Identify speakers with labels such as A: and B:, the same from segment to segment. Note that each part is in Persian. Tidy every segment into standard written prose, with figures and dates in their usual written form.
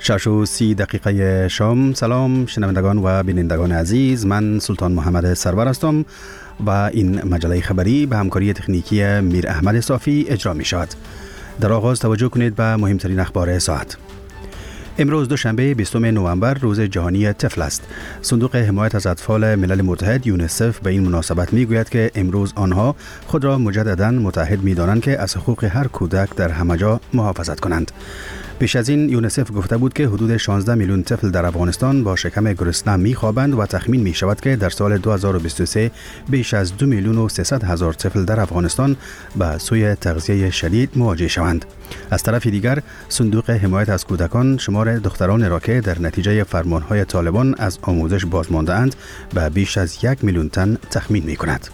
A: 6:30 شام. سلام شنوندگان و بینندگان عزیز، من سلطان محمد سرور هستم و این مجله خبری به همکاری تکنیکی میر احمد صافی اجرا می شود. در آغاز توجه کنید به مهمترین اخبار ساعت. امروز دوشنبه 20 نوامبر روز جهانی طفل است. صندوق حمایت از اطفال ملل متحد یونیسف به این مناسبت میگوید که امروز آنها خود را مجددا متحد می‌دانند که از حقوق هر کودک در همه جا محافظت کنند. پیش از این یونیسف گفته بود که حدود 16 میلیون طفل در افغانستان با شکم گرسنه می‌خوابند و تخمین می‌شود که در سال 2023 بیش از 2 میلیون و 300 هزار طفل در افغانستان به سوی تغذیه شدید مواجه شوند. از طرف دیگر صندوق حمایت از کودکان شمار دختران را که در نتیجه فرمانهای طالبان از آموزش بازمانده‌اند به بیش از 1 میلیون تن تخمین می‌کند.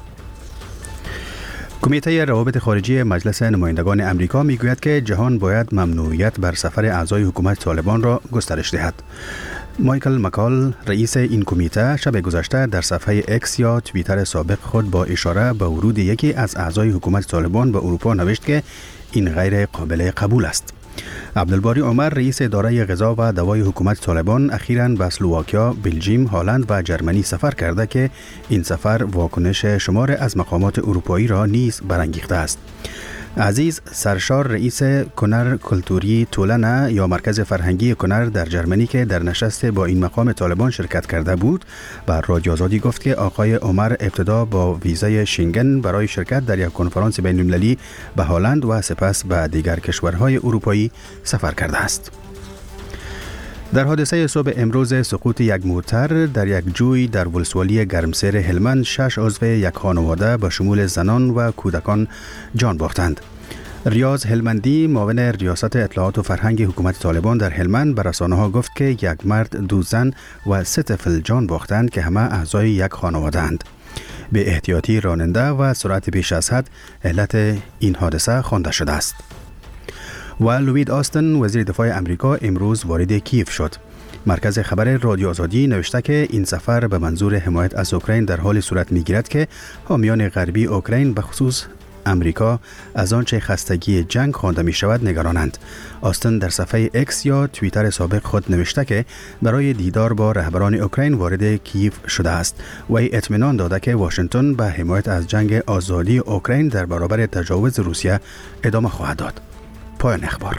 A: کمیته روابط خارجی مجلس نمایندگان امریکا میگوید که جهان باید ممنوعیت بر سفر اعضای حکومت طالبان را گسترش دهد. مایکل مکال رئیس این کمیته شب گذشته در صفحه اکس یا توییتر سابق خود با اشاره به ورود یکی از اعضای حکومت طالبان به اروپا نوشت که این غیر قابل قبول است. عبدالباری عمر رئیس اداره غذا و دوای حکومت طالبان اخیراً به اسلواکیا، بلژیم، هلند و جرمنی سفر کرده که این سفر واکنش شمار از مقامات اروپایی را نیز برانگیخته است. عزیز سرشار رئیس کنر کلتوری تولنه یا مرکز فرهنگی کنر در جرمنی که در نشست با این مقام طالبان شرکت کرده بود بر رادیو آزادی گفت که آقای عمر ابتدا با ویزای شنگن برای شرکت در یک کنفرانس بین‌المللی به هلند و سپس به دیگر کشورهای اروپایی سفر کرده است. در حادثه صبح امروز سقوط یک موتر در یک جوی در ولسوالی گرمسیر هلمند 6 عضو یک خانواده به شمول زنان و کودکان جان باختند. ریاض هلمندی معاون ریاست اطلاعات و فرهنگ حکومت طالبان در هلمند به رسانه‌ها گفت که یک مرد، 2 زن و 3 طفل جان باختند که همه اعضای یک خانواده اند. به احتیاطی راننده و سرعت بیش از حد علت این حادثه خوانده شده است. و لوید آستن وزیر دفاع امریکا امروز وارد کیف شد. مرکز خبر رادیو آزادی نوشته که این سفر به منظور حمایت از اوکراین در حال صورت می‌گیرد که حامیان غربی اوکراین به خصوص امریکا از آنچه خستگی جنگ خوانده می شود نگرانند. آستن در صفحه اکس یا توییتر سابق خود نوشته که برای دیدار با رهبران اوکراین وارد کیف شده است و اطمینان داده که واشنگتن به حمایت از جنگ آزادی اوکراین در برابر تجاوز روسیه ادامه خواهد داد. پایان اخبار.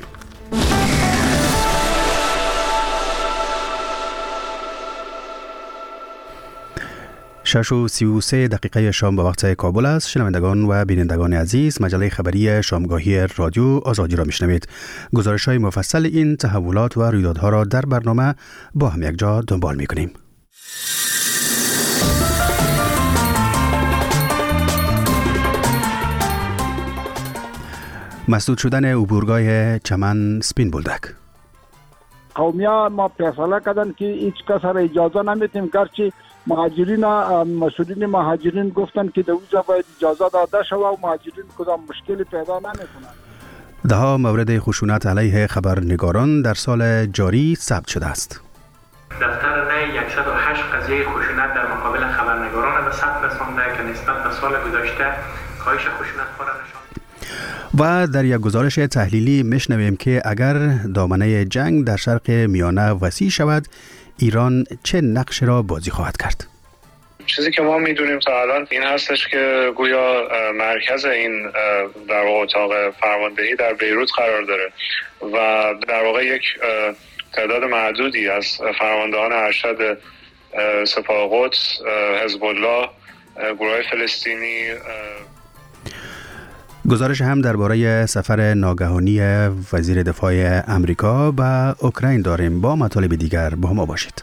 A: شش و 33 دقیقه شام به وقت کابل است. شنوندگان و بینندگان عزیز، مجله خبری شامگاهی رادیو آزادی را میشنوید. گزارش های مفصل این تحولات و رویدادها را در برنامه با هم یک جا دنبال میکنیم. مسدود شدن عبورگاه چمن سپین بولدک.
B: قومیان ما فیصله کردن که هیچ کس را اجازه نمیدیم، گرچه مهاجرین مسئولین مهاجرین گفتن که در اونجا باید اجازه داده شود و مهاجرین کدام مشکلی پیدا نمیکنند.
A: ده‌ها مورد خشونت علیه خبرنگاران در سال جاری ثبت شده است.
C: دفتر نه 108 قضیه خشونت در مقابل خبرنگاران به ثبت رسانده که نسبت به سال گذشته کاهش خشونت‌ها را نشان.
A: و در یک گزارش تحلیلی میشنویم که اگر دامنه جنگ در شرق میانه وسیع شود، ایران چه نقش را بازی خواهد کرد؟
D: چیزی که ما میدونیم تا الان این هستش که گویا مرکز این در واقع اتاق فرماندهی در بیروت قرار داره و در واقع یک تعداد معدودی از فرماندهان ارشد سپاه قدس، حزب الله، گروه فلسطینی.
A: گزارش هم درباره سفر ناگهانی وزیر دفاع امریکا به اوکراین داریم. با مطالب دیگر با ما باشید.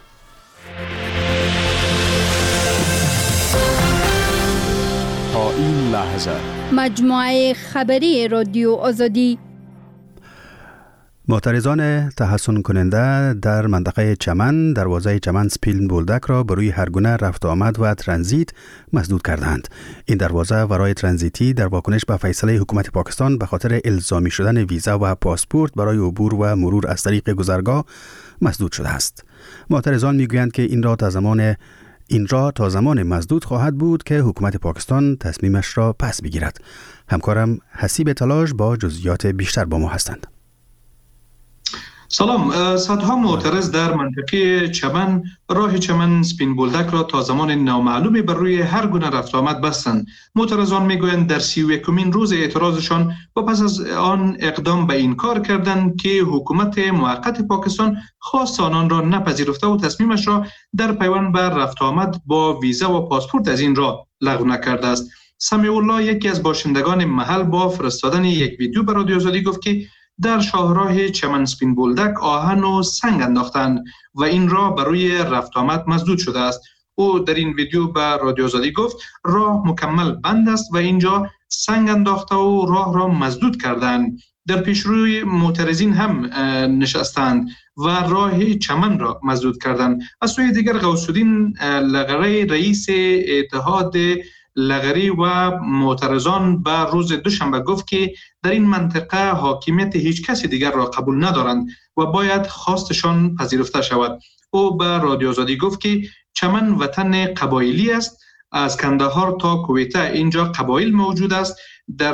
E: تا این لحظه
F: مجموعه خبری رادیو آزادی.
A: معترضان تحصن کننده در منطقه چمن دروازه چمن سپین بولدک را بروی هر گونه رفت آمد و ترانزیت مسدود کردند. این دروازه ورای ترانزیتی در واکنش به فیصله حکومت پاکستان به خاطر الزامی شدن ویزا و پاسپورت برای عبور و مرور از طریق گذرگاه مسدود شده است. معترضان میگویند که این را تا زمان مسدود خواهد بود که حکومت پاکستان تصمیمش را پس بگیرد. همکارم حسیب تلاش با جزئیات بیشتر با ما هستند.
G: سلام. صدها معترض در منطقه چمن راه چمن سپین بولدک را تا زمان نامعلومی بر روی هر گونه رفت آمد بستند. معترضان میگویند در 31مین روز اعتراضشان و پس از آن اقدام به این کار کردند که حکومت موقت پاکستان خواست آنان را نپذیرفته و تصمیمش را در پیوند به رفت آمد با ویزا و پاسپورت از این راه لغو نکرده است. سمیع الله، یکی از باشندگان محل، با فرستادن یک ویدیو به رادیو آزادی گفت که در شاهراه چمن سپین بولدک آهن و سنگ انداختند و این راه بر روی رفت آمد مسدود شده است. او در این ویدیو به رادیو آزادی گفت راه مکمل بند است و اینجا سنگ انداخته و راه را مسدود کردند. در پیشروی معترضین هم نشستند و راه چمن را مسدود کردند. از سوی دیگر غوث‌الدین لغری، رئیس اتحاد لغری و معترضان به روز دوشنبه گفت که در این منطقه حاکمیت هیچ کسی دیگر را قبول ندارند و باید خواستشان پذیرفته شود. او به رادیو آزادی گفت که چمن وطن قبایلی است. از کندهار تا کویته اینجا قبایل موجود است. در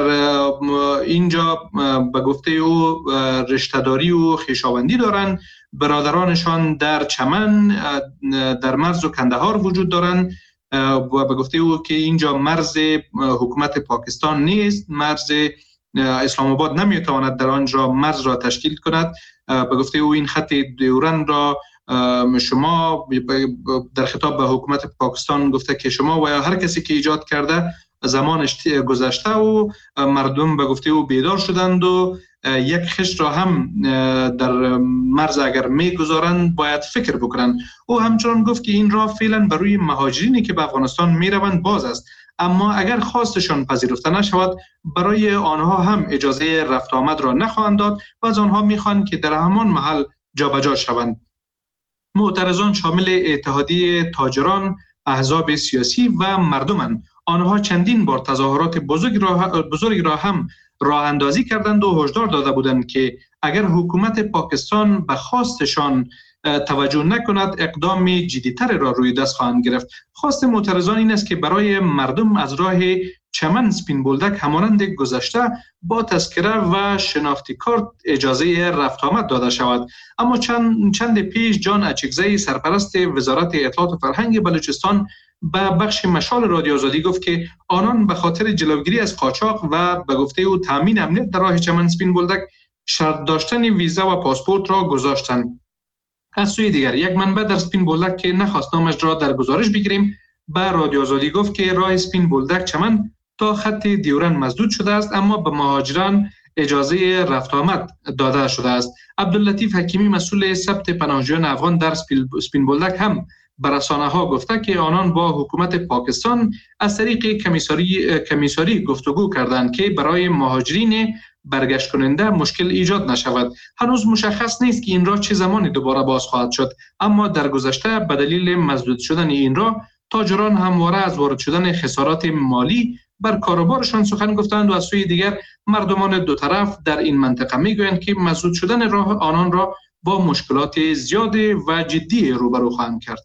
G: اینجا به گفته او رشته‌داری و خویشاوندی دارند. برادرانشان در چمن، در مرز و کندهار وجود دارند و به گفته او که اینجا مرز حکومت پاکستان نیست. مرز اسلام آباد نمیتواند در آنجا مرز را تشکیل کند. به گفته او این خط دیورند را شما، در خطاب به حکومت پاکستان گفته که شما و یا هر کسی که ایجاد کرده زمانش گذشته و مردم به گفته او بیدار شدند و یک خشت را هم در مرز اگر میگذارند باید فکر بکنند. او همچنان گفت که این راه فعلا بر روی مهاجرینی که به افغانستان میروند باز است، اما اگر خواستشان پذیرفته نشود برای آنها هم اجازه رفت آمد را نخواهند داد و از آنها میخواهند که در همان محل جابجا شوند. معترضان شامل اتحادیه تاجران، احزاب سیاسی و مردمند. آنها چندین بار تظاهرات بزرگی را هم راه اندازی کردند و هشدار داده بودند که اگر حکومت پاکستان به خواستشان توجه نکند اقدام جدی‌تر را روی دست خواهند گرفت. خواست معترضان این است که برای مردم از راه چمن سپین بولدک همانند گذشته با تذکره و شناختی کارت اجازه رفت آمد داده شود. اما چند پیش جان اچکزی، سرپرست وزارت اطلاعات و فرهنگ بلوچستان، به بخش مشال رادیو آزادی گفت که آنان به خاطر جلوگیری از قاچاق و به گفته او تامین امنیت در راه چمن سپین بولدک شرط داشتن ویزا و پاسپورت را گذاشتند. از سوی دیگر یک منبع در سپین بولدک که نخواست نامش را در گزارش بگیریم به رادیو آزادی گفت که راه سپین بولدک چمن تا خط دیورند مسدود شده است، اما به مهاجران اجازه رفت آمد داده شده است. عبداللطیف حکیمی، مسئول ثبت پناهجویان افغان در سپین بولدک، هم به رسانه‌ها گفته که آنان با حکومت پاکستان از طریق کمیساری گفتگو کردند که برای مهاجرین برگشت کننده مشکل ایجاد نشود. هنوز مشخص نیست که این راه چه زمانی دوباره باز خواهد شد، اما در گذشته به دلیل مسدود شدن این راه تاجران همواره از وارد شدن خسارات مالی بر کاروبارشان سخن گفتند و از سوی دیگر مردمان دو طرف در این منطقه میگویند که مسدود شدن راه آنان را با مشکلات زیاد و جدی روبرو خواهند کرد.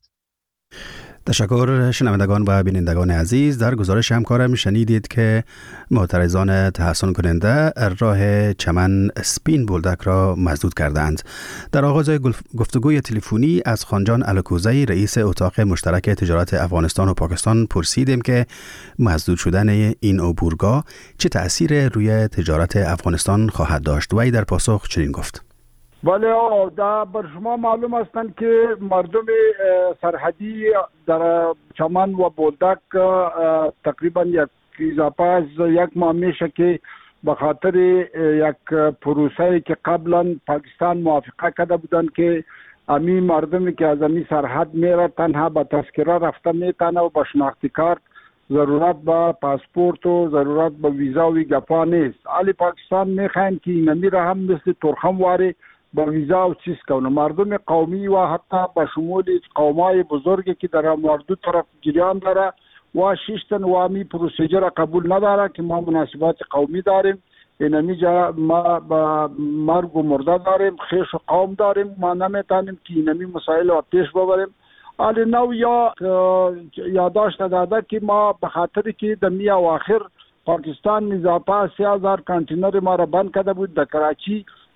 A: تشکر. شنوندگان و بینندگان عزیز، در گزارش همکارم شنیدید که معترضان تحسن کننده راه چمن سپین بولدک را مسدود کردند. در آغاز گفتگوی تلفنی از خانجان الکوزی، رئیس اتاق مشترک تجارت افغانستان و پاکستان، پرسیدیم که مسدود شدن این عبورگاه چه تأثیر روی تجارت افغانستان خواهد داشت. وی در پاسخ چنین گفت:
B: بله، بر شما معلوم هستند که مردم سرحدی در چمن و بولدک تقریبا اضافه از یک ماه میشه که به خاطر یک پروسه‌ای که قبلا پاکستان موافقه کرده بودند که امی مردمی که از امی سرحد میره تنها با تذکره رفته میتونه و با شناختی کارت، ضرورت با پاسپورت و ضرورت با ویزا و گپا نیست. علی پاکستان میخواین که اینمی را هم مثل ترخم واری با ویزا و چیز کنه. مردم قومی و حتی با شمول قومای بزرگی که در مردو طرف جریان داره و شیشتن و امی پروسیجر قبول نداره که ما مناسبات قومی داریم، اینمی جا ما با مرگ و مرده داریم، خیش و قوم داریم، ما نمیتونیم که اینمی مسائل رو پیش ببریم. حالی نو یا یادداشت داده که ما به خاطر که در میه و آخر پاکستان اضافه 3000 کانتینر ما را بند کرده بود در کراچی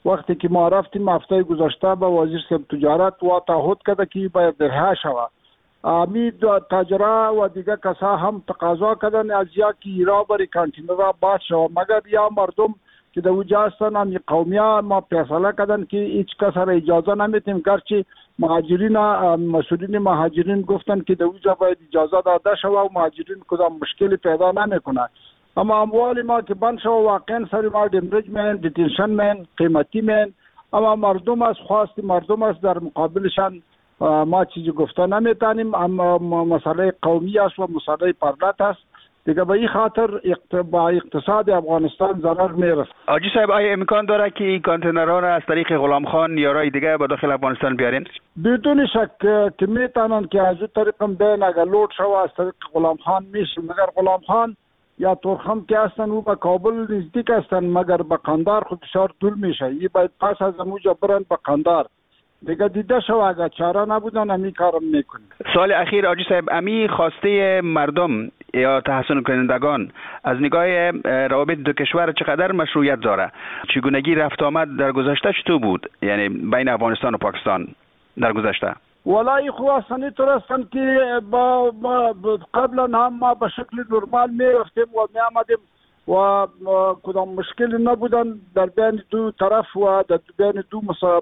B: وقتی که ما رفتیم هفته گذشته به وزیر صاحب تجارت و تعهد کرده که باید رها شود. امید تاجرا و دیگر کسا هم تقاضا کردن از یا که ایرا بری کانتینرها باز شود، مگر یا مردم که در اوجا هستن هم قومیه ما فیصله کردن که هیچ کس را اجازه نمیتیم، گرچه مهاجرین مسئولین مهاجرین گفتن که در اوجا باید اجازه داده شود و مهاجرین کدام مشکلی پیدا نمیکنه. اما اموال ما که بند شود واقعا سر ما دمرج من دیتنشن من قیمتی من، اما مردم از خواست مردم است، در مقابلشان ما چیزی گفته نمیتونیم. اما مسئله قومی است و مسئله پرلت است دیگه، به این خاطر با اقتصاد افغانستان ضرر میرسه.
H: حاجی صاحب آیا امکان داره که این کانتینرها را از طریق غلام خان یا راه دیگه به داخل افغانستان بیارین؟
B: بدون شک که میتونن که از این طریق هم بین اگر لود شو از طریق غلام خان میشه، مگر غلام خان یا تورخم که هستن او به کابل نزدیک هستن، مگر به قندار خود بسیار دور میشه. این باید پس از اموجا برن به قندار دیگه دیده شو، اگر چاره نبودن امی کارم میکنن.
H: سال اخیر حاجی صاحب امی خواسته مردم یا تحسن کنندگان از نگاه روابط دو کشور چقدر مشروعیت داره؟ چگونگی رفت آمد در گذشته چطور بود، یعنی بین افغانستان و پاکستان در گذشته؟
B: والله خو اصلا طور هستن که با قبلا هم ما به شکل نرمال میرفتیم و میامدیم و کدام مشکلی نبودن در بین دو طرف و در بین دو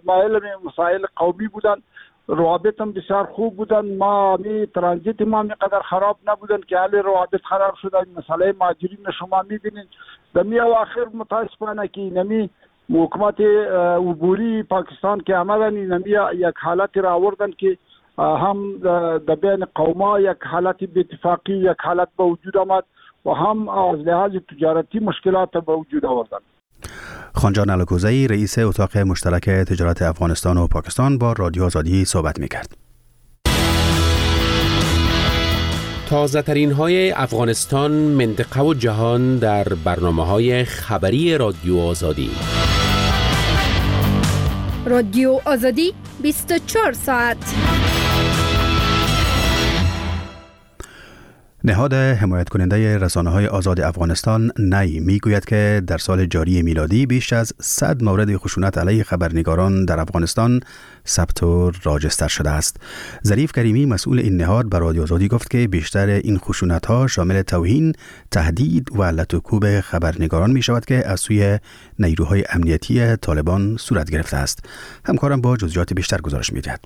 B: مسائل قومی بودن، روابط هم بسیار خوب بودن. ما ترانزیت ما قدر خراب نبودن که حالی روابط خراب شدن. مسئله مهاجرین شما میبینید در می اواخر متاسفانه که نمی حکومت عبوری پاکستان که آمدن نمی یک حالتی را آوردن که هم در بین قوما یک حالتی به اتفاقی یک حالت به وجود آمد و هم از لحاظ تجارتی مشکلات به وجود آوردن.
A: خانجان الکوزی رئیس اتاق مشترک تجارت افغانستان و پاکستان با رادیو آزادی صحبت می‌کرد.
I: تازه ترین های افغانستان، منطقه و جهان در برنامه‌های خبری رادیو آزادی.
F: رادیو آزادی 24 ساعت.
A: نهاد حمایت کننده رسانه‌های آزاد افغانستان نی میگوید که در سال جاری میلادی بیش از 100 مورد خشونت علیه خبرنگاران در افغانستان ثبت و راجستر شده است. ظریف کریمی مسئول این نهاد به رادیو آزادی گفت که بیشتر این خشونت‌ها شامل توهین، تهدید و لط و کوب خبرنگاران می‌شود که از سوی نیروهای امنیتی طالبان صورت گرفته است. همکارم با جزئیات بیشتر گزارش می‌دهد.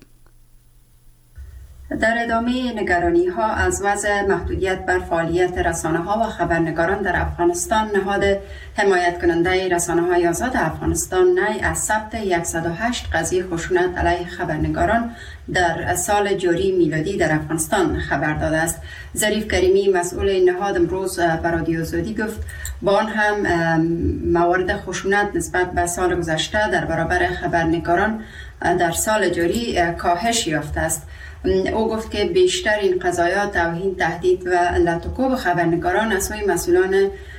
J: در ادامه نگرانی‌ها از وضع محدودیت بر فعالیت رسانه‌ها و خبرنگاران در افغانستان، نهاد حمایت کننده رسانه‌های آزاد افغانستان نی از ثبت 108 قضیه خشونت علیه خبرنگاران در سال جاری میلادی در افغانستان خبر داده است. ظریف کریمی مسئول این نهاد امروز به رادیو آزادی گفت با آن هم موارد خشونت نسبت به سال گذشته در برابر خبرنگاران در سال جاری کاهش یافته است. او گفت که بیشتر این قضایا توهین، تهدید و لط و کوب خبرنگاران از سوی مسئولان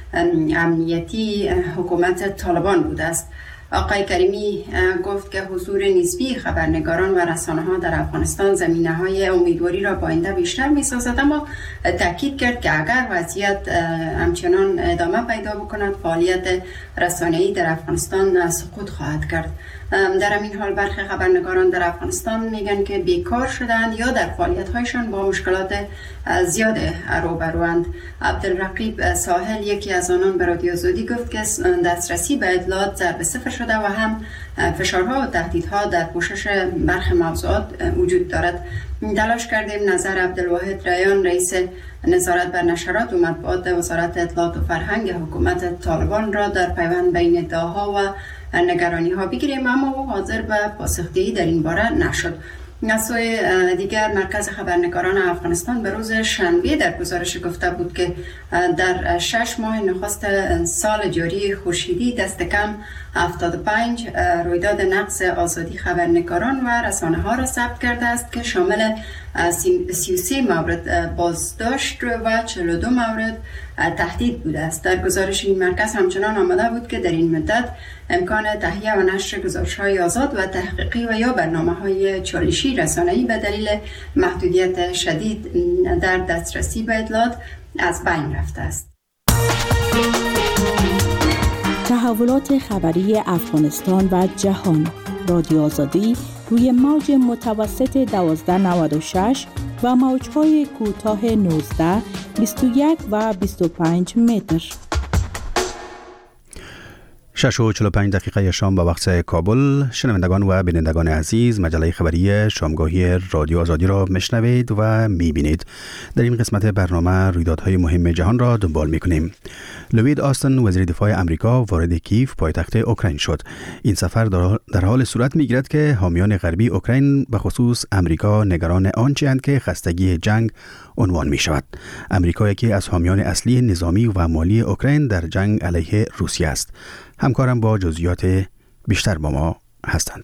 J: امنیتی حکومت طالبان بوده است. آقای کریمی گفت که حضور نسبی خبرنگاران و رسانه‌ها در افغانستان زمینه‌های امیدواری را با آینده بیشتر می‌سازد، اما تاکید کرد که اگر وضعیت همچنان ادامه پیدا بکند فعالیت رسانه‌ای در افغانستان سقوط خواهد کرد. در این حال برخی خبرنگاران در افغانستان میگن که بیکار شدند یا در فعالیت‌هایشان با مشکلات زیاد روبروند. عبدالرقیب ساحل یکی از آنان به رادیو آزادی گفت که دسترسی به اطلاعات ضرب صفر شده و هم فشارها و تهدیدها در پوشش برخی موضوعات وجود دارد. تلاش کردیم نظر عبدالواحد ریان رئیس نظارت بر نشرات و مطبوعات وزارت اطلاعات و فرهنگ حکومت طالبان را در پیوند بین ادعاها و نگرانی‌ها بگیریم، اما او حاضر به پاسخگویی در این باره نشد. از سوی دیگر مرکز خبرنگاران افغانستان به روز شنبه در گزارش گفته بود که در 6 ماه نخست سال جاری خورشیدی دست کم 75 رویداد نقض آزادی خبرنگاران و رسانه‌ها را ثبت کرده است که شامل 33 مورد بازداشت و 42 مورد تهدید بوده است. در گزارش این مرکز همچنان آمده بود که در این مدت امکان تهیه و نشر گزارش‌های آزاد و تحقیقی و یا برنامه‌های چالشی رسانه‌ای به دلیل محدودیت شدید در دسترسی به اطلاعات از بین رفته است.
K: تحولات خبری افغانستان و جهان. رادیو آزادی روی موج متوسط 1296 و موج‌های کوتاه 19، 21 و 25 متر.
A: 6:45 شام به وقت کابل. شنوندگان و بینندگان عزیز، مجله خبری شامگاهی رادیو آزادی را میشنوید و میبینید. در این قسمت برنامه رویدادهای مهم جهان را دنبال میکنیم. لوید آستن، وزیر دفاع امریکا، وارد کیف پایتخت اوکراین شد. این سفر در حال صورت میگیرد که حامیان غربی اوکراین به خصوص امریکا نگران آنچه اند که خستگی جنگ عنوان می شود. امریکا یکی از حامیان اصلی نظامی و مالی اوکراین در جنگ علیه روسیه است. همکارم با جزئیات بیشتر با ما هستند.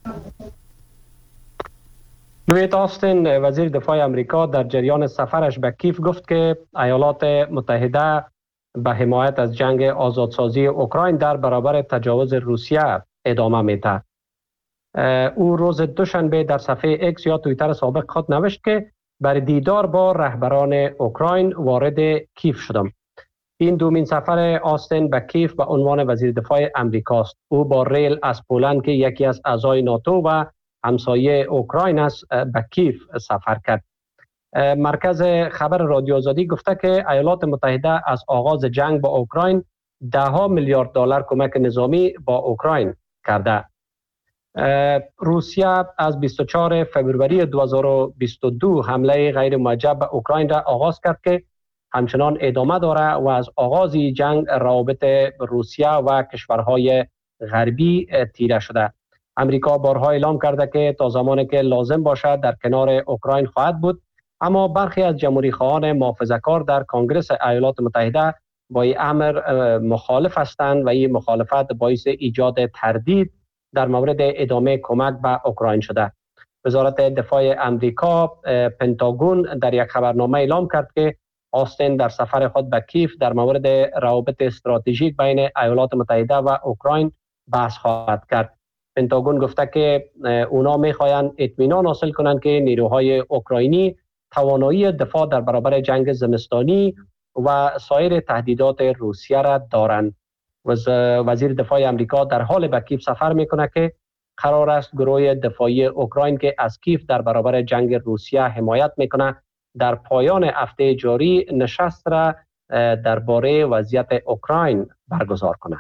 L: لوید آستن، وزیر دفاع امریکا، در جریان سفرش به کیف گفت که ایالات متحده به حمایت از جنگ آزادسازی اوکراین در برابر تجاوز روسیه ادامه میده. او روز دوشنبه در صفحه اکس یا توییتر سابق خود نوشت که برای دیدار با رهبران اوکراین وارد کیف شدم. این دومین سفر آستن به کیف به عنوان وزیر دفاع امریکاست. او با ریل از پولند که یکی از اعضای ناتو و همسایه اوکراین است به کیف سفر کرد. مرکز خبر رادیو آزادی گفته که ایالات متحده از آغاز جنگ با اوکراین $10 میلیارد کمک نظامی با اوکراین کرده. روسیه از 24 فوریه 2022 حمله غیر موجه به اوکراین را آغاز کرد که همچنان ادامه داره و از آغاز جنگ روابط روسیه و کشورهای غربی تیره شده. امریکا بارها اعلام کرده که تا زمانی که لازم باشد در کنار اوکراین خواهد بود، اما برخی از جمهوری خواهان محافظه‌کار در کنگره ایالات متحده با این امر مخالف هستند و این مخالفت باعث ایجاد تردید در مورد ادامه کمک به اوکراین شده. وزارت دفاع امریکا پنتاگون در یک خبرنامه اعلام کرد که آستن در سفر خود به کیف در مورد روابط استراتژیک بین ایالات متحده و اوکراین بحث خواهد کرد. پنتاگون گفته که اونا میخواهند اطمینان حاصل کنند که نیروهای اوکراینی توانایی دفاع در برابر جنگ زمستانی و سایر تهدیدات روسیه را دارند. وزیر دفاع امریکا در حال به کیف سفر میکنه که قرار است گروه دفاعی اوکراین که از کیف در برابر جنگ روسیه حمایت میکنه در پایان هفته جاری نشست را درباره وضعیت اوکراین برگزار کنه.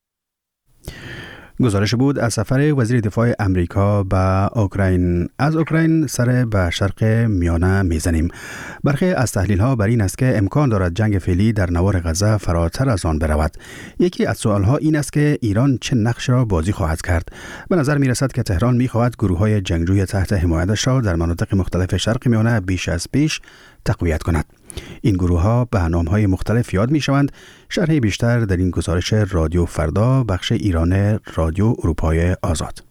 A: گزارش بود از سفر وزیر دفاع امریکا به اوکراین. از اوکراین سر به شرق میانه میزنیم. برخی از تحلیل ها بر این است که امکان دارد جنگ فعلی در نوار غزه فراتر از آن برود. یکی از سوال ها این است که ایران چه نقش را بازی خواهد کرد. به نظر می رسد که تهران می خواهد گروه های جنگجوی تحت حمایتش را در مناطق مختلف شرق میانه بیش از پیش تقویت کند. این گروه ها به نام‌های مختلف یاد می‌شوند. شرح بیشتر در این گزارش رادیو فردا، بخش ایران رادیو اروپای آزاد.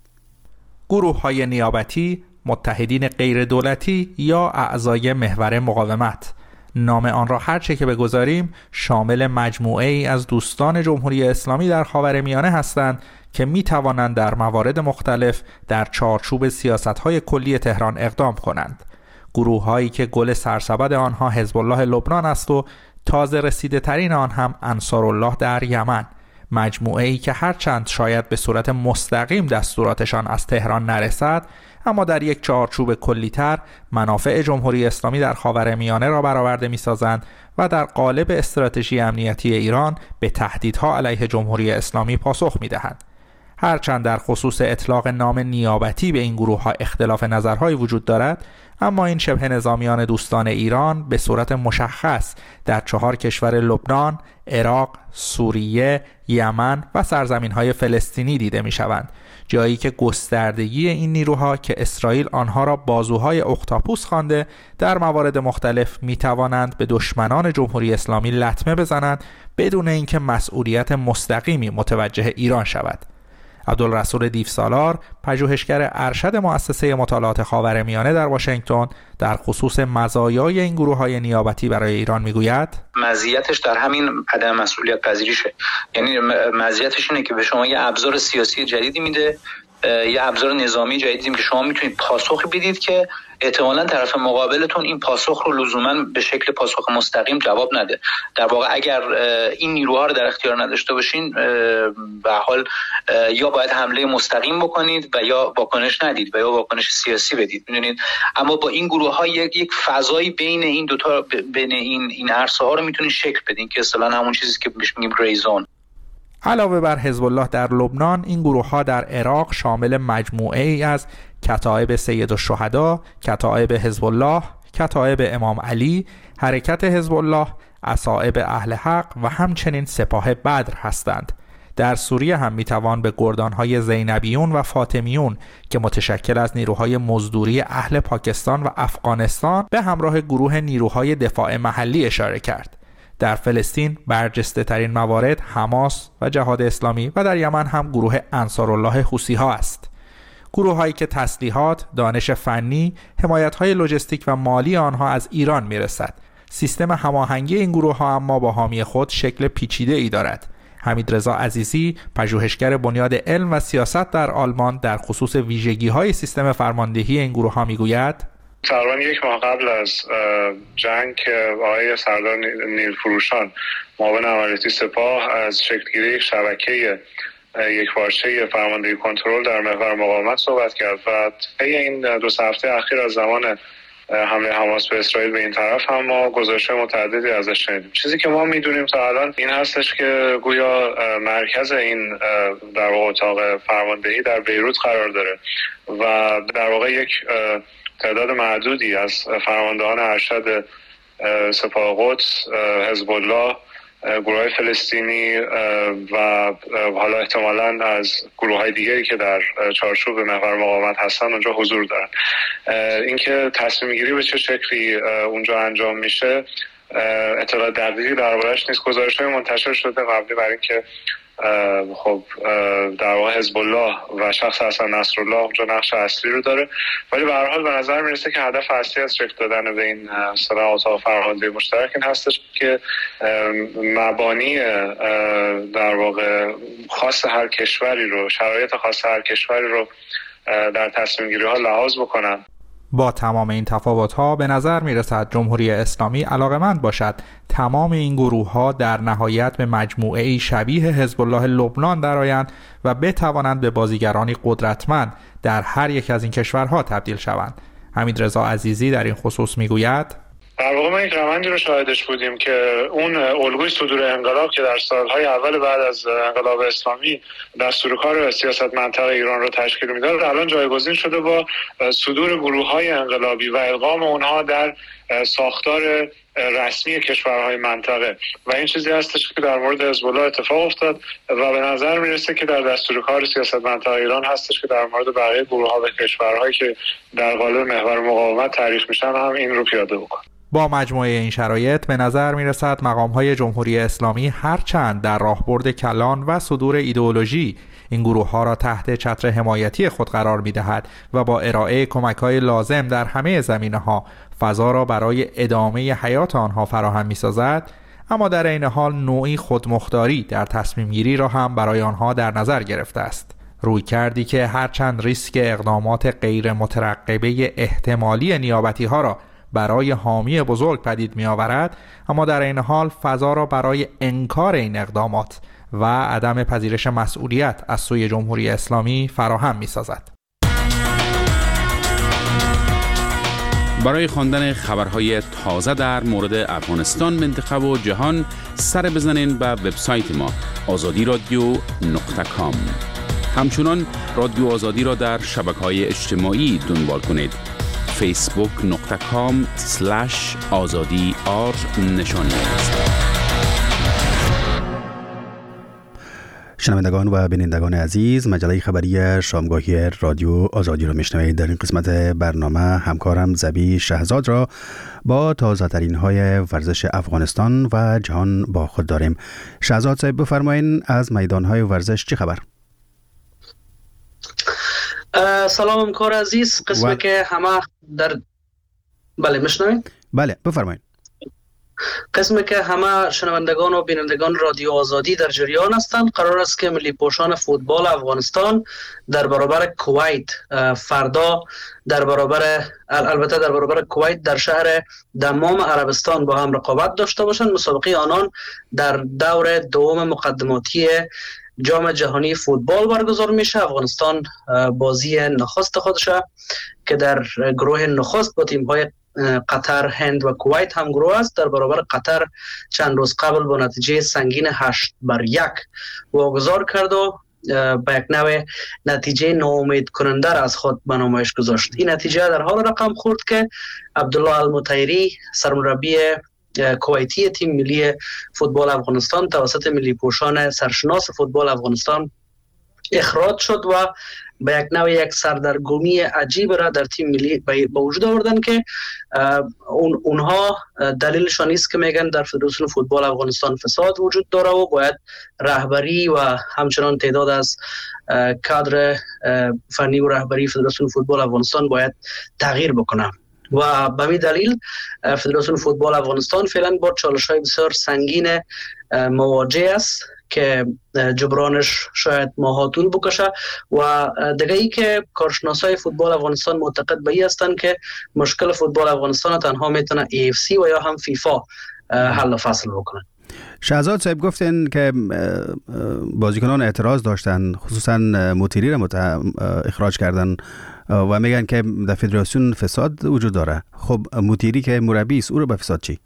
M: گروه‌های نیابتی، متحدین غیر دولتی یا اعضای محور مقاومت. نام آن را هر چه که بگذاریم شامل مجموعه ای از دوستان جمهوری اسلامی در خاورمیانه هستند که می توانند در موارد مختلف در چارچوب سیاست‌های کلی تهران اقدام کنند. گروه هایی که گل سرسبد آنها حزب الله لبنان است و تازه رسیده ترین آن هم انصارالله در یمن. مجموعه ای که هرچند شاید به صورت مستقیم دستوراتشان از تهران نرسد، اما در یک چارچوب کلی‌تر منافع جمهوری اسلامی در خاورمیانه را برآورده می‌سازند و در قالب استراتژی امنیتی ایران به تهدیدها علیه جمهوری اسلامی پاسخ می‌دهند. هرچند در خصوص اطلاق نام نیابتی به این گروه‌ها اختلاف نظرهایی وجود دارد، اما این شبه نظامیان دوستان ایران به صورت مشخص در 4 کشور لبنان، عراق، سوریه، یمن و سرزمین‌های فلسطینی دیده می‌شوند، جایی که گستردگی این نیروها که اسرائیل آنها را بازوهای اختاپوس خوانده در موارد مختلف می‌توانند به دشمنان جمهوری اسلامی لطمه بزنند بدون اینکه مسئولیت مستقیمی متوجه ایران شود. عبدالرسول دیوسالار، پژوهشگر ارشد مؤسسه مطالعات خاورمیانه در واشنگتن، در خصوص مزایای این گروه‌های نیابتی برای ایران میگوید:
N: مزیتش در همین عدم مسئولیت پذیریشه. یعنی مزیتش اینه که به شما یه ابزار سیاسی جدیدی میده یه ابزار نظامی جدیدیم که شما میتونید پاسخی بدید که احتمالاً طرف مقابلتون این پاسخ رو لزوماً به شکل پاسخ مستقیم جواب نده. در واقع اگر این نیروها رو در اختیار نداشته باشین به حال یا باید حمله مستقیم بکنید و یا واکنش ندید و یا واکنش سیاسی بدید، میدونید. اما با این گروه‌ها یک فضایی بین این دو تا، بین این عرصه‌ها رو میتونید شکل بدین که اصطلاحاً همون چیزی که بهش میگیم گری زون.
M: علاوه بر حزب الله در لبنان، این گروه‌ها در عراق شامل مجموعه ای از کتائب سید الشهدا، کتائب حزب الله، کتائب امام علی، حرکت حزب الله، اصائب اهل حق و همچنین سپاه بدر هستند. در سوریه هم میتوان به گردانهای زینبیون و فاطمیون که متشکل از نیروهای مزدوری اهل پاکستان و افغانستان به همراه گروه نیروهای دفاع محلی اشاره کرد. در فلسطین برجسته ترین موارد حماس و جهاد اسلامی و در یمن هم گروه انصارالله حوثی ها است. گروه هایی که تسلیحات، دانش فنی، حمایت های لوجستیک و مالی آنها از ایران میرسد. سیستم هماهنگی این گروه ها اما با حامی خود شکل پیچیده ای دارد. حمیدرضا عزیزی، پژوهشگر بنیاد علم و سیاست در آلمان، در خصوص ویژگی های سیستم فرماندهی این گروه ها میگوید:
D: تقریبا یک ماه قبل از جنگ آقای سردار نیلفروشان، معاون عملیاتی سپاه، از شکلگیری یک شبکه یکپارچه فرماندهی کنترل در محور مقاومت صحبت کرد و طی این 2 هفته اخیر از زمان حمله حماس به اسرائیل به این طرف هم ما گزارش‌های متعددی ازش شنیدیم. چیزی که ما میدونیم تا الان این هستش که گویا مرکز این در واقع اتاق فرماندهی در بیروت قرار داره و در واقع یک تعداد معدودی از فرماندهان ارشد سپاه قدس، حزب الله، گروه‌های فلسطینی و حالا احتمالاً از گروه‌های دیگری که در چارچوب محور مقاومت هستن اونجا حضور دارن. اینکه تصمیم گیری به چه شکلی اونجا انجام میشه اطلاع دقیقی دربارش نیست. گزارش‌های منتشر شده قبلی برای اینکه خب در واقع حزب الله و شخص حسن نصرالله اونجا نقش اصلی رو داره، ولی به هر حال به نظر میرسه که هدف اصلی از شکل دادن به این اتاق فرماندهی مشترک این هستش که مبانی در واقع خاص هر کشوری رو، شرایط خاص هر کشوری رو در تصمیم گیری ها لحاظ بکنن.
M: با تمام این تفاوت‌ها به نظر می‌رسد جمهوری اسلامی علاقه‌مند باشد تمام این گروه‌ها در نهایت به مجموعه‌ای شبیه حزب الله لبنان درآیند و بتوانند به بازیگرانی قدرتمند در هر یک از این کشورها تبدیل شوند. حمیدرضا عزیزی در این خصوص می‌گوید:
D: در واقع ما یک روندی رو شاهدش بودیم که اون الگوی صدور انقلاب که در سالهای اول بعد از انقلاب اسلامی دستورکار سیاست منطقه ایران رو تشکیل میداد، الان جایگزین شده با صدور گروه‌های انقلابی و ادغام اونها در ساختار رسمی کشورهای منطقه و این چیزی هستش که در مورد حزب الله اتفاق افتاد و به نظر میرسه که در دستورکار سیاست منطقه ایران هستش که در مورد بقیه گروه‌ها و کشورهایی که در قالب محور مقاومت تعریف میشن هم این رو پیاده بکنه.
M: با مجموعه این شرایط به نظر می رسد مقام‌های جمهوری اسلامی هرچند در راهبرد کلان و صدور ایدئولوژی این گروه‌ها را تحت چتر حمایتی خود قرار می‌دهد و با ارائه کمک‌های لازم در همه زمینه‌ها فضا را برای ادامه حیات آنها فراهم می‌سازد، اما در عین حال نوعی خودمختاری در تصمیم‌گیری را هم برای آنها در نظر گرفته است. رویکردی که هرچند ریسک اقدامات غیر مترقبه احتمالی نیابتی‌ها را برای حامی بزرگ پدید می آورد، اما در این حال فضا را برای انکار این اقدامات و عدم پذیرش مسئولیت از سوی جمهوری اسلامی فراهم می سازد.
I: برای خواندن خبرهای تازه در مورد افغانستان، منطقه و جهان سر بزنین به وبسایت ما azadiradio.com. همچنان رادیو آزادی را در شبکه‌های اجتماعی دنبال کنید. facebook.com/azadi نشانی است.
A: شنوندگان و بینندگان عزیز، مجله خبری شامگاهی رادیو آزادی را میشنوید. در این قسمت برنامه همکارم زبی شهزاد را با تازه ترین های ورزش افغانستان و جهان با خود داریم. شهزاد صاحب بفرمایید از میدان های ورزش چی خبر؟
O: سلام همکار عزیز، قسمی که همه در بله میشنوید؟
A: بله بفرمایید.
O: قسمی که همه شنوندگان و بینندگان رادیو آزادی در جریان هستند، قرار است که ملی پوشان فوتبال افغانستان در برابر کویت فردا البته در برابر کویت در شهر دمام عربستان با هم رقابت داشته باشند. مسابقه آنان در دور دوم مقدماتی جام جهانی فوتبال برگزار میشه. افغانستان بازی نخست خودش که در گروه نخست با تیم‌های قطر، هند و کویت هم گروه است، در برابر قطر چند روز قبل با نتیجه سنگین 8-1 واگذار کرد و با یک نوع نتیجه ناامید کننده را از خود به نمایش گذاشت. این نتیجه در حال رقم خورد که عبدالله المطیری سرمربی کویتی تیم ملی فوتبال افغانستان توسط ملی پوشان سرشناس فوتبال افغانستان اخراج شد و به یک نوع یک سردرگمی عجیب را در تیم ملی به وجود آوردن که اونها دلیلشان است که میگن در فدراسیون فوتبال افغانستان فساد وجود داره و باید رهبری و همچنان تعداد از کادر فنی و رهبری فدراسیون فوتبال افغانستان باید تغییر بکنه و به همین دلیل فدراسیون فوتبال افغانستان فعلا با چالش‌های بسیار سنگین مواجه است که جبرانش شاید ماها طول بکشه و دیگه ای که کارشناسای فوتبال افغانستان معتقد به این هستند که مشکل فوتبال افغانستان تنها میتونه AFC و یا هم فیفا حل و فصل بکنه.
A: شهزاد صاحب گفتن که بازیکنان اعتراض داشتن، خصوصا موتیری را اخراج کردن و میگن که در فدراسیون فساد وجود داره. خب موتیری که مربی است، او رو به فساد چی؟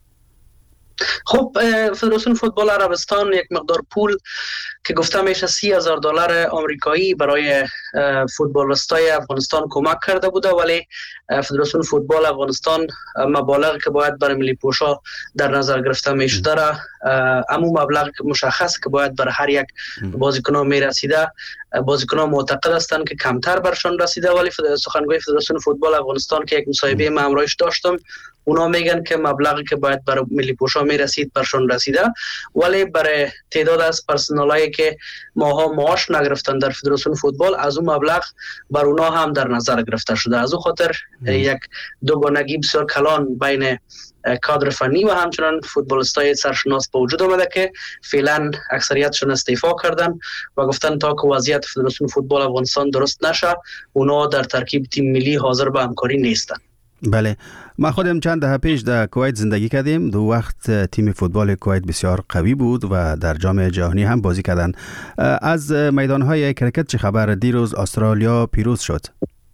O: خب فدراسیون فوتبال عربستان یک مقدار پول که گفته میشه $30,000 آمریکایی برای فوتبالیستای افغانستان کمک کرده بوده، ولی فدراسیون فوتبال افغانستان مبالغی که باید برای ملی پوشا در نظر گرفته میشده را همون مبلغ مشخص که باید برای هر یک بازیکن میرسیده، بازیکنان معتقد هستند که کمتر برشان رسیده، ولی سخنگوی فدراسیون فوتبال افغانستان که یک مصاحبه من همراهش داشتم اونا میگن که مبلغی که باید برای ملی پوشا میرسید برشان رسیده، ولی برای تعداد از پرسنلایی که ماها معاش نگرفتن در فدراسیون فوتبال از اون مبلغ بر اونا هم در نظر گرفته شده. از اون خاطر یک دوگانگی بسیار کلان بین کادر فنی و همچنان فوتبالیستای سرشناس به وجود آمده که فعلا اکثریتشون استعفا کردن و گفتن تا که وضعیت فدراسیون فوتبال افغانستان درست نشه اونا در ترکیب تیم ملی حاضر به همکاری نیستن.
A: بله، ما خودم چند دهه پیش در کویت زندگی کردیم. دو وقت تیم فوتبال کویت بسیار قوی بود و در جام جهانی هم بازی کردن. از میدانهای کرکت چه خبر؟ دیروز استرالیا پیروز شد.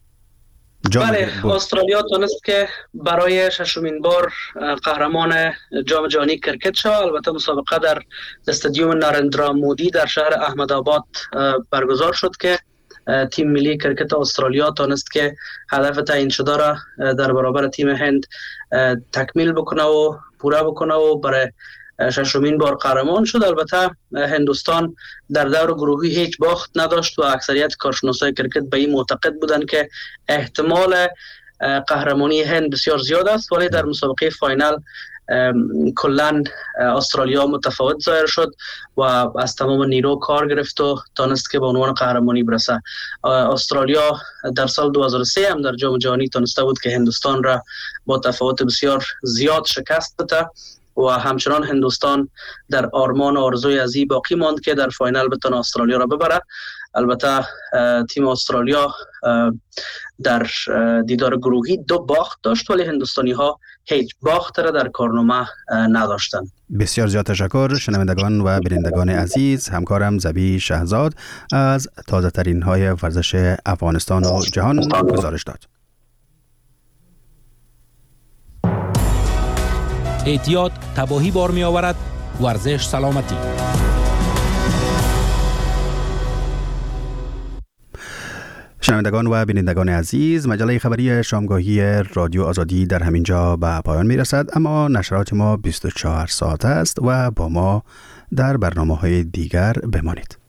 O: بله، استرالیا تونست که برای ششمین بار قهرمان جام جهانی کرکت شد. البته مسابقه در استادیوم نارندرا مودی در شهر احمدآباد برگزار شد که تیم ملی کرکت استرالیا تونست که هدف تعیین شده را در برابر تیم هند تکمیل بکنه و پورا بکنه و برای ششمین بار قهرمان شد. البته هندوستان در دور گروهی هیچ باخت نداشت و اکثریت کارشناسای کرکت به این معتقد بودند که احتمال قهرمانی هند بسیار زیاد است، ولی در مسابقه فاینال کلن استرالیا متفاوت ظاهر شد و از تمام نیرو کار گرفت و تونست که به عنوان قهرمانی برسه. استرالیا در سال 2003 هم در جام جهانی تونسته بود که هندوستان را با تفاوت بسیار زیاد شکست بده و همچنان هندوستان در آرمان و آرزوی ازی باقی ماند که در فاینال بتونه استرالیا را ببره. البته تیم استرالیا در دیدار گروهی 2 باخت داشت، ولی هندوستانی ها هیچ باخت را در کارنامه نداشتند.
A: بسیار زیاد تشکر شنوندگان و بینندگان عزیز. همکارم زبی شهزاد از تازه ترین های ورزش افغانستان و جهان گزارش داد.
P: احتیاط تباهی بار می آورد. ورزش سلامتی.
A: شنوندگان و بینندگان عزیز، مجله خبری شامگاهی رادیو آزادی در همینجا به پایان می رسد، اما نشرات ما 24 ساعت است و با ما در برنامه‌های دیگر بمانید.